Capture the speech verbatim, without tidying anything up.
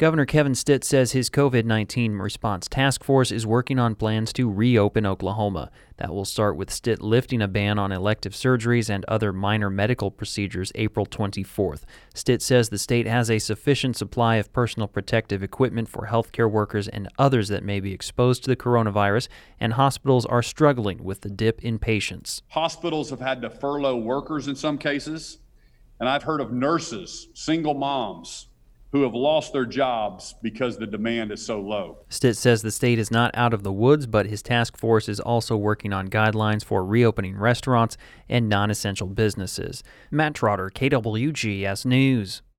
Governor Kevin Stitt says his COVID nineteen response task force is working on plans to reopen Oklahoma. That will start with Stitt lifting a ban on elective surgeries and other minor medical procedures April twenty-fourth. Stitt says the state has a sufficient supply of personal protective equipment for healthcare workers and others that may be exposed to the coronavirus, and hospitals are struggling with the dip in patients. Hospitals have had to furlough workers in some cases, and I've heard of nurses, single moms, who have lost their jobs because the demand is so low. Stitt says the state is not out of the woods, but his task force is also working on guidelines for reopening restaurants and non-essential businesses. Matt Trotter, K W G S News.